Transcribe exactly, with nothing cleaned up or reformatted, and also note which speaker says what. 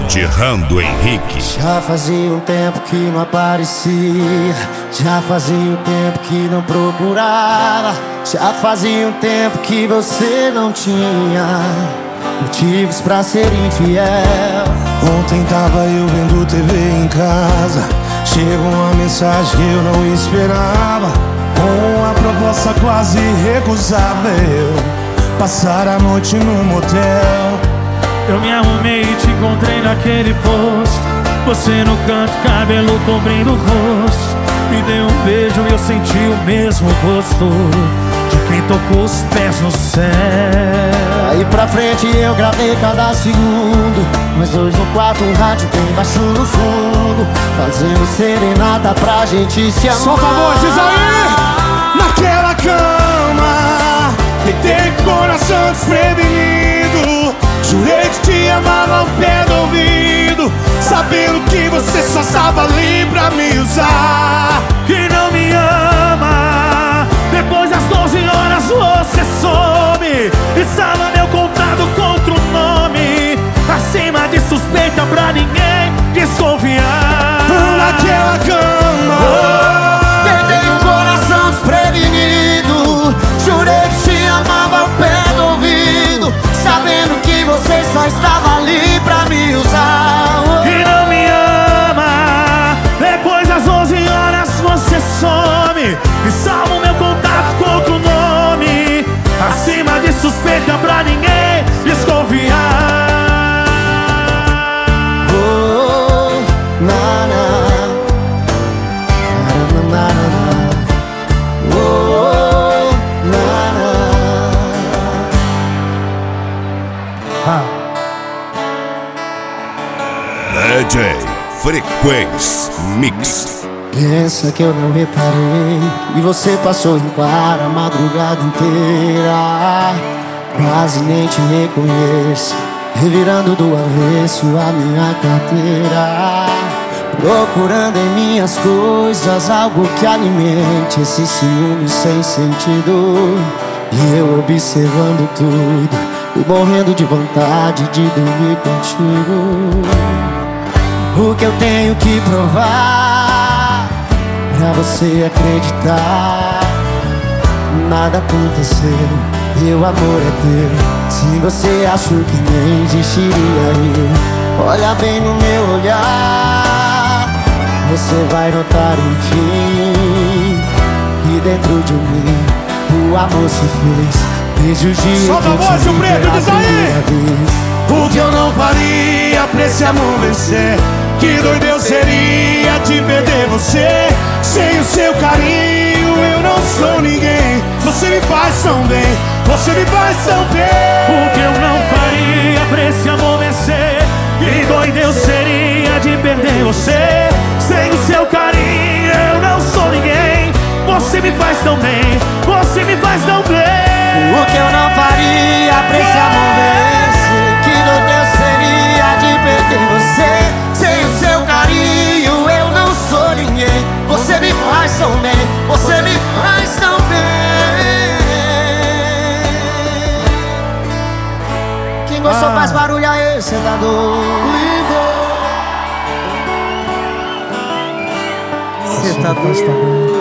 Speaker 1: Grande Rando Henrique.
Speaker 2: Já fazia um tempo que não aparecia, já fazia um tempo que não procurava, já fazia um tempo que você não tinha motivos pra ser infiel.
Speaker 3: Ontem tava eu vendo T V em casa, chegou uma mensagem que eu não esperava, com uma proposta quase recusável: passar a noite num motel.
Speaker 4: Eu me arrumei e te encontrei naquele posto, você no canto, cabelo cobrindo o rosto. Me deu um beijo e eu senti o mesmo gosto de quem tocou os pés no céu.
Speaker 2: Aí pra frente eu gravei cada segundo, mas hoje no quarto um rádio bem baixo no fundo, fazendo serenata pra gente se amar.
Speaker 3: Solta a voz, diz aí! Naquela cama, deitei com o coração desprevenido, jurei que te amava ao pé do ouvido, sabendo que você só estava ali pra me usar.
Speaker 4: Que não me ama, depois das doze horas você some e salva meu contato contra o nome, acima de suspeita pra ninguém desconfiar.
Speaker 3: Naquela cama,
Speaker 2: Tentei um coração desprevenido, jurei que te amava ao pé do ouvido, sabendo que você só estava ali pra me usar.
Speaker 4: Que não me ama, depois das onze horas você some e salva o meu contato contra o nome, acima de suspeita pra ninguém desconfiar.
Speaker 2: Oh, na, na. Na, na, na, na. Oh, na, na.
Speaker 1: D J Frequência Mix.
Speaker 2: Pensa que eu não reparei e você passou em claro a madrugada inteira, quase nem te reconheço, revirando do avesso a minha carteira, procurando em minhas coisas algo que alimente esse ciúme sem sentido. E eu observando tudo e morrendo de vontade de dormir contigo. O que eu tenho que provar pra você acreditar? Nada aconteceu, meu amor é teu. Se você achou que nem existiria eu, olha bem no meu olhar, você vai notar enfim que dentro de mim o amor se fez. Desde o dia
Speaker 3: solta a voz, o preto, diz aí! O que eu não faria pra esse amor vencer? Que doido eu seria de perder você. Sem o seu carinho eu não sou ninguém. Você me faz tão bem, você me faz tão bem.
Speaker 4: O que eu não faria pra esse amor vencer? Que doido eu seria de perder você. Sem o seu carinho eu não sou ninguém. Você me faz tão bem, você me faz tão bem.
Speaker 2: O que eu não faria pra esse amor vencer? Que doido eu seria de perder você. Sem o seu carinho eu não sou ninguém. Você me faz tão bem, você me faz tão bem. Quem gostou
Speaker 3: Ah.
Speaker 2: faz barulho aí, cê tá doido.
Speaker 3: Cê tá doido.